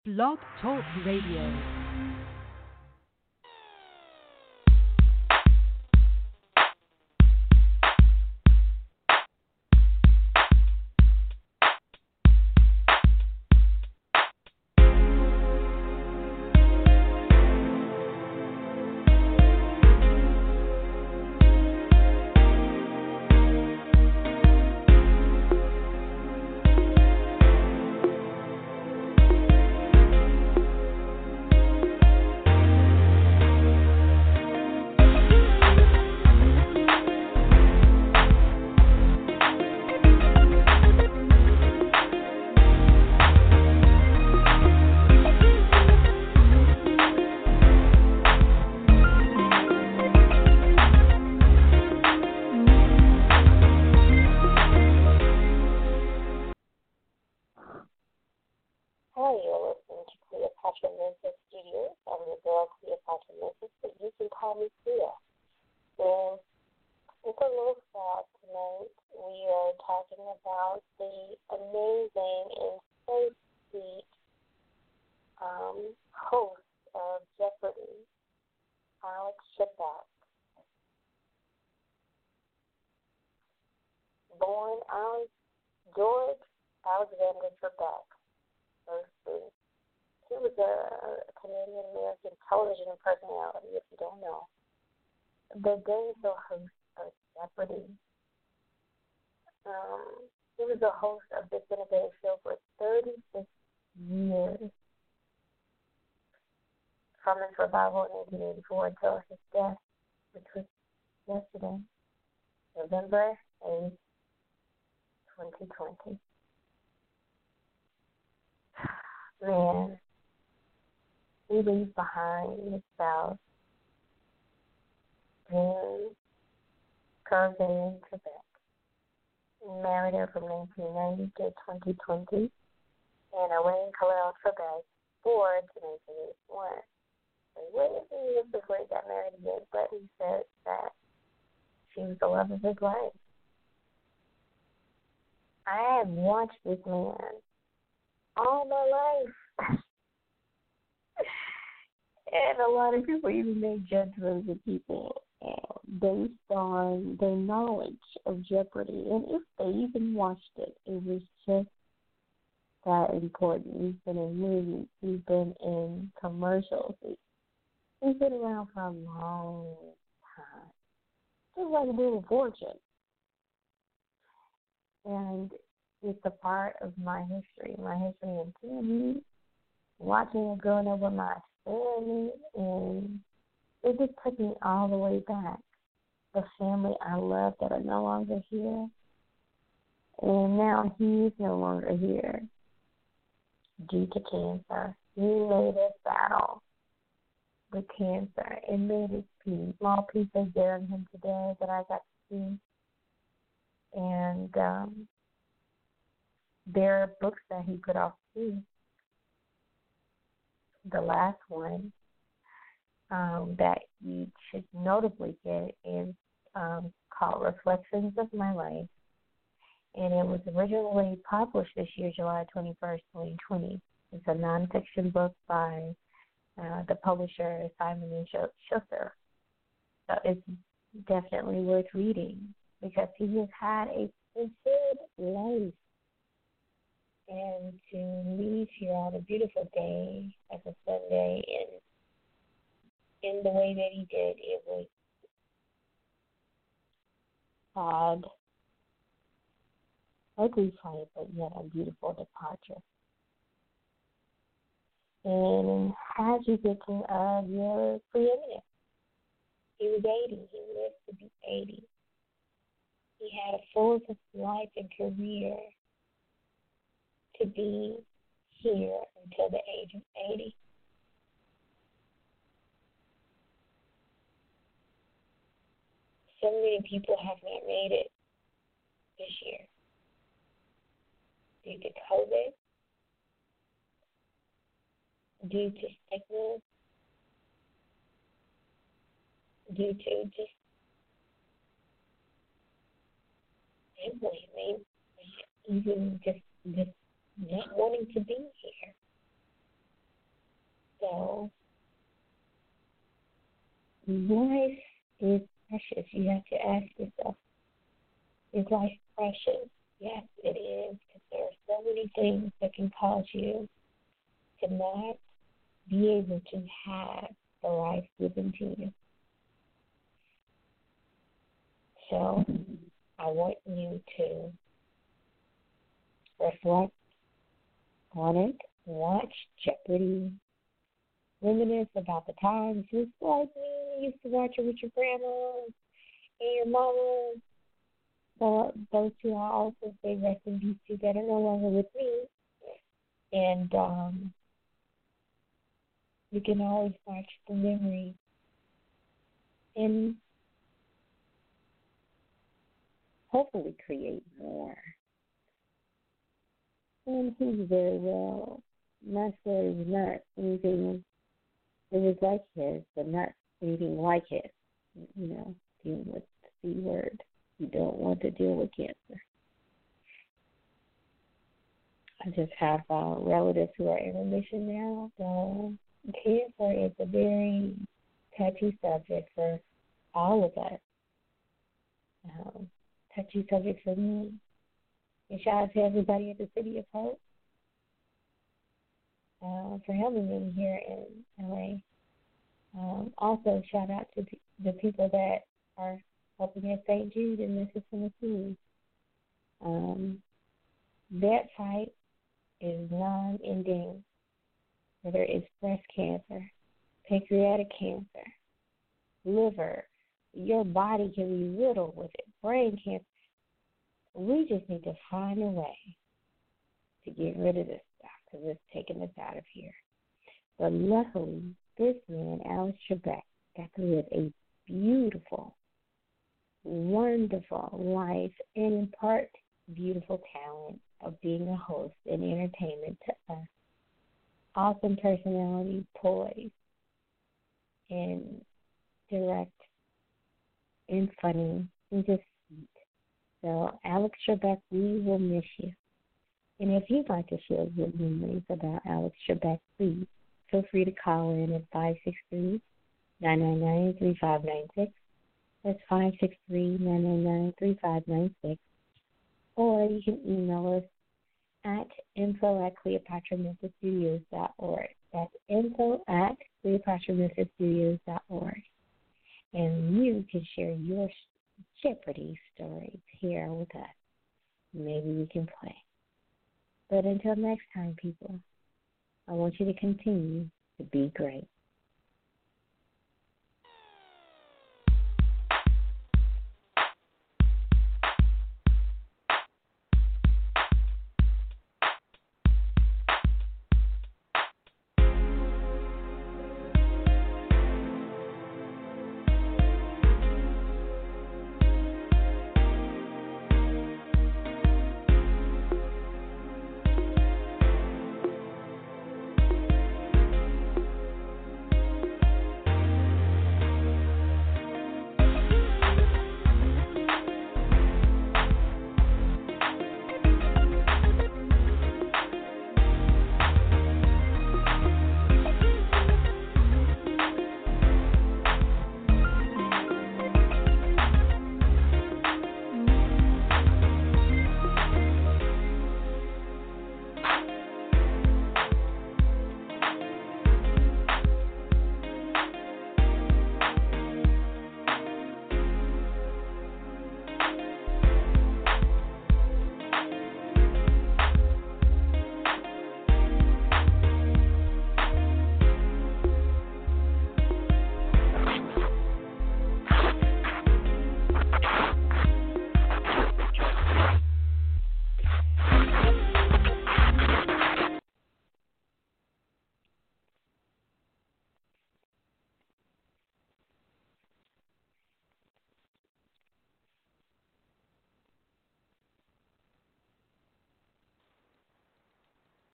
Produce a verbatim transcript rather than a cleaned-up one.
Blog Talk Radio. Man, he leaves behind his spouse, Jean Carvan Trebek. He married her from nineteen ninety to twenty twenty, and Elaine Kalel Trebek Ford to nineteen eighty-one. He waited a few years before he got married again, but he said that she was the love of his life. I have watched this man all my life. And a lot of people even make judgments of people uh, based on their knowledge of Jeopardy. And if they even watched it, it was just that important. He's been in movies. He's been in commercials. He's been around for a long time. Just like a Wheel of Fortune. And it's a part of my history, my history in T V, watching it growing up with my family, and it just took me all the way back. The family I love that are no longer here, and now he's no longer here due to cancer. He made us battle with cancer and made his peace. Small piece of there in him today that I got to see. And um, there are books that he put off too. The last one um, that you should notably get is um, called Reflections of My Life. And it was originally published this year, July twenty-first, twenty twenty. It's a nonfiction book by uh, the publisher Simon and Schuster. So it's definitely worth reading because he has had a fulfilled life. And to leave here on a beautiful day as a Sunday in, in the way that he did, it was odd, ugly fight, but yet a beautiful departure. And as you get to uh, your preeminent, he was eighty. He lived to be eighty. He had a full life and career to be here until the age of eighty. So many people have not made it this year due to COVID, due to sickness, due to just simply maybe even just just not wanting to be here. So life is precious. You have to ask yourself, is life precious? Yes, it is, because there are so many things that can cause you to not be able to have the life given to you. So I want you to reflect on it, watch Jeopardy, reminisce about the times just like me. You used to watch it with your grandma and your mama. So those two I also say rest in peace to that are no longer with me. And um, you can always watch the memory and hopefully create more. And he's very well. My story was not anything, it was like his, but not anything like his. You know, dealing with the C word. You don't want to deal with cancer. I just have uh, relatives who are in remission now. So cancer is a very touchy subject for all of us. Um, touchy subject for me. And shout out to everybody at the City of Hope uh, for helping me here in L A. Um, also, shout out to the people that are helping at Saint Jude in Memphis, Tennessee. Um, that fight is non-ending, whether it's breast cancer, pancreatic cancer, liver. Your body can be riddled with it, brain cancer. We just need to find a way to get rid of this stuff because it's taking us out of here. But luckily, this man, Alex Trebek, got to live a beautiful, wonderful life and impart beautiful talent of being a host and entertainment to us. Awesome personality, poise, and direct, and funny, and just sweet. So, Alex Trebek, we will miss you. And if you'd like to share your memories about Alex Trebek, please feel free to call in at five six three, nine nine nine, three five nine six. That's five six three, nine nine nine, three five nine six. Or you can email us at info at cleopatra memphis studios dot org. That's info at cleopatra memphis studios dot org. And you can share your Jeopardy stories here with us. Maybe we can play. But until next time, people, I want you to continue to be great.